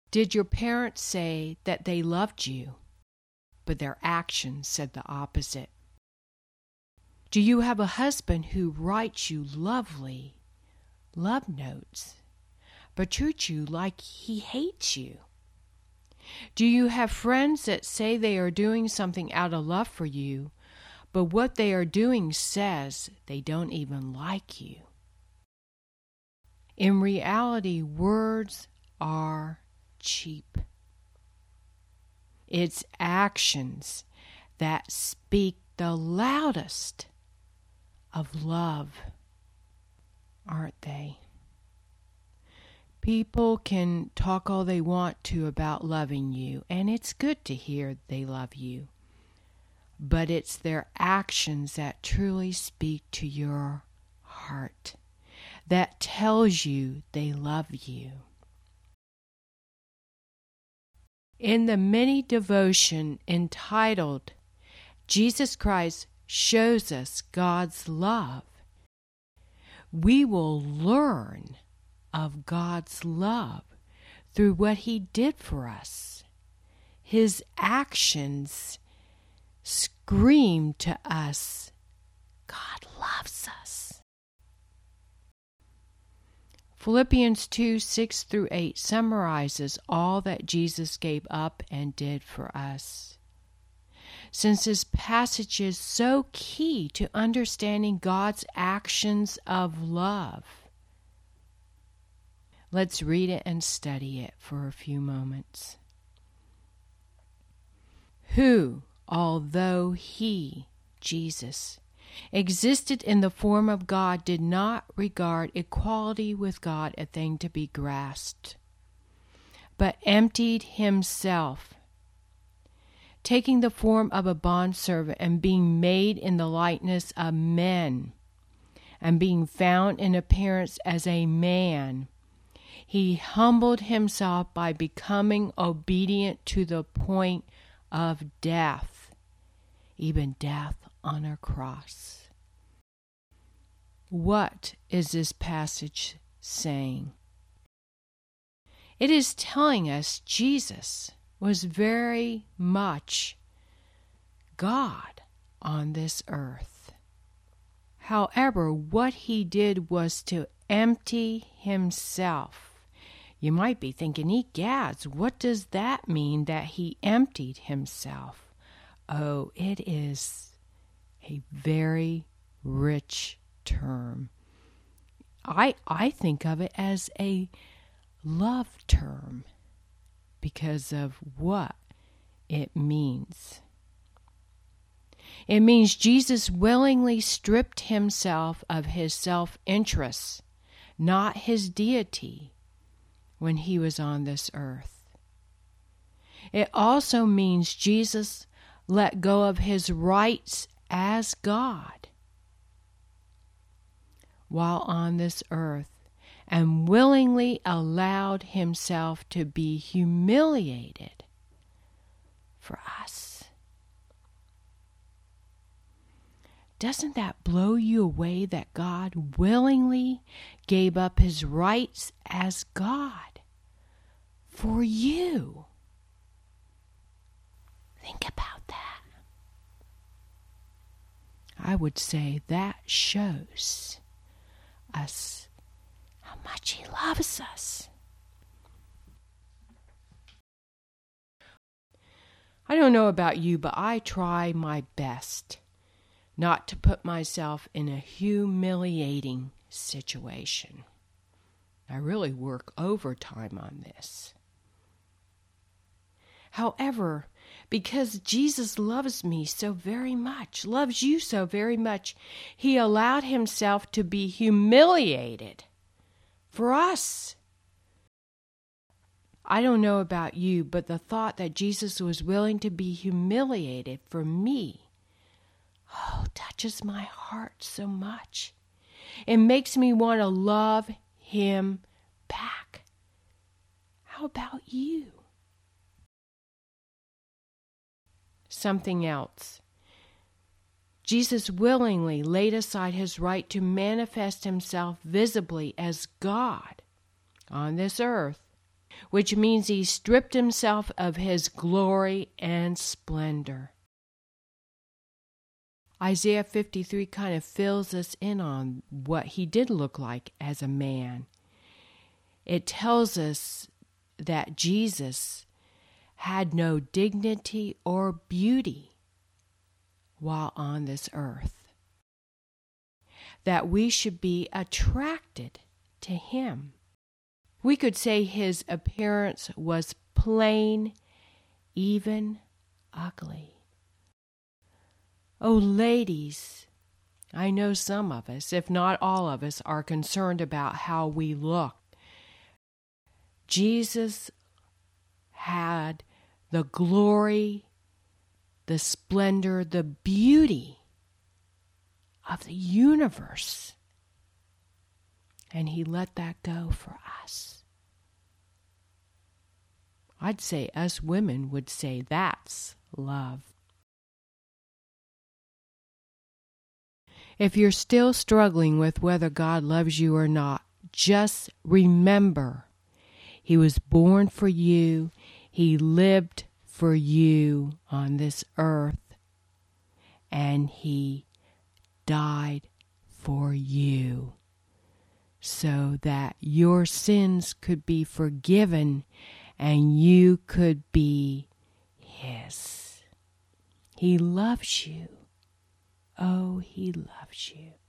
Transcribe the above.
Did your parents say that they loved you, but their actions said the opposite? Do you have a husband who writes you lovely love notes, but treats you like he hates you? Do you have friends that say they are doing something out of love for you, but what they are doing says they don't even like you? In reality, words are cheap. It's actions that speak the loudest of love, aren't they? People can talk all they want to about loving you, and it's good to hear they love you. But it's their actions that truly speak to your heart, that tells you they love you. In the mini devotion entitled, Jesus Christ Shows Us God's Love, we will learn of God's love through what He did for us. His actions scream to us, God loves us. Philippians 2:6-8 summarizes all that Jesus gave up and did for us. Since this passage is so key to understanding God's actions of love, let's read it and study it for a few moments. Who, although He, Jesus, existed in the form of God, did not regard equality with God a thing to be grasped, but emptied Himself, taking the form of a bondservant and being made in the likeness of men, and being found in appearance as a man, He humbled Himself by becoming obedient to the point of death, even death on a cross. What is this passage saying? It is telling us Jesus was very much God on this earth. However, what He did was to empty Himself. You might be thinking, egads, what does that mean that He emptied Himself? Oh, it is a very rich term. I think of it as a love term because of what it means. It means Jesus willingly stripped Himself of His self-interest, not His deity, when He was on this earth. It also means Jesus let go of His rights as God while on this earth and willingly allowed Himself to be humiliated for us. Doesn't that blow you away that God willingly gave up His rights as God for you? Think about that. I would say that shows us how much He loves us. I don't know about you, but I try my best not to put myself in a humiliating situation. I really work overtime on this. However, because Jesus loves me so very much, loves you so very much, He allowed Himself to be humiliated for us. I don't know about you, but the thought that Jesus was willing to be humiliated for me, touches my heart so much. It makes me want to love Him back. How about you? Something else. Jesus willingly laid aside His right to manifest Himself visibly as God on this earth which means he stripped himself of his glory and splendor. Isaiah 53 kind of fills us in on what he did look like as a man. It tells us that Jesus had no dignity or beauty while on this earth, that we should be attracted to him. We could say his appearance was plain, even ugly. Oh, ladies, I know some of us, if not all of us, are concerned about how we look. Jesus had the glory, the splendor, the beauty of the universe. And he let that go for us. I'd say us women would say that's love. If you're still struggling with whether God loves you or not, just remember, he was born for you. He lived for you on this earth. And he died for you so that your sins could be forgiven and you could be his. He loves you. Oh, he loves you.